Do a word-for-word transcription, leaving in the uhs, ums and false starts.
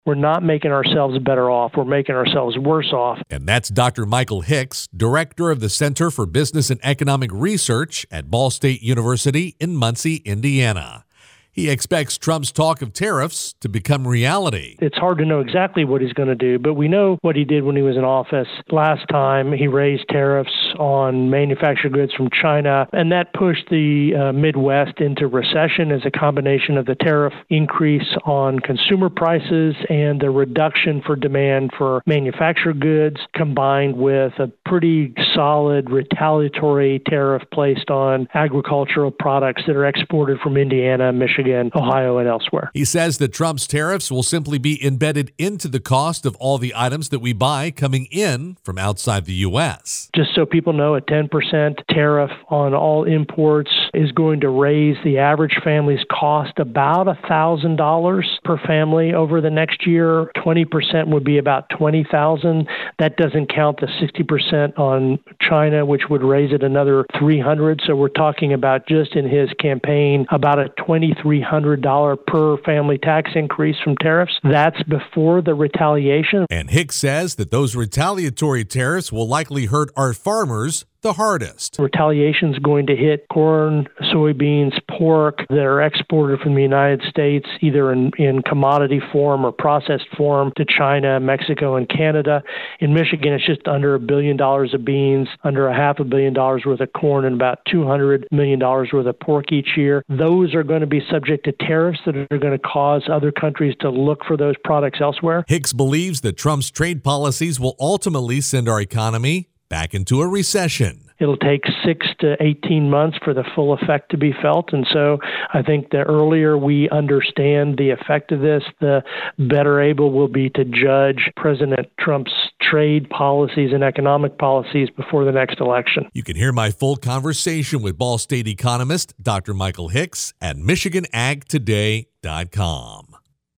we're not making ourselves better off. We're making ourselves worse off. And that's Doctor Michael Hicks, director of the Center for Business and Economic Research at Ball State University in Muncie, Indiana. He expects Trump's talk of tariffs to become reality. It's hard to know exactly what he's going to do, but we know what he did when he was in office. Last time, he raised tariffs on manufactured goods from China, and that pushed the uh, Midwest into recession as a combination of the tariff increase on consumer prices and the reduction for demand for manufactured goods, combined with a pretty solid retaliatory tariff placed on agricultural products that are exported from Indiana, Michigan, Ohio, and elsewhere. He says that Trump's tariffs will simply be embedded into the cost of all the items that we buy coming in from outside the U S. Just so people know, a ten percent tariff on all imports is going to raise the average family's cost about one thousand dollars per family over the next year. twenty percent would be about twenty thousand dollars. That doesn't count the sixty percent on China, which would raise it another three hundred dollars. So we're talking about, just in his campaign, about a twenty-three hundred dollars per family tax increase from tariffs. That's before the retaliation. And Hicks says that those retaliatory tariffs will likely hurt our farmers the hardest. Retaliation is going to hit corn, soybeans, pork that are exported from the United States, either in, in commodity form or processed form, to China, Mexico, and Canada. In Michigan, it's just under a billion dollars of beans, under a half a billion dollars worth of corn, and about two hundred million dollars worth of pork each year. Those are going to be subject to tariffs that are going to cause other countries to look for those products elsewhere. Hicks believes that Trump's trade policies will ultimately send our economy back into a recession. It'll take six to eighteen months for the full effect to be felt. And so I think the earlier we understand the effect of this, the better able we'll be to judge President Trump's trade policies and economic policies before the next election. You can hear my full conversation with Ball State economist Doctor Michael Hicks at Michigan Ag Today dot com.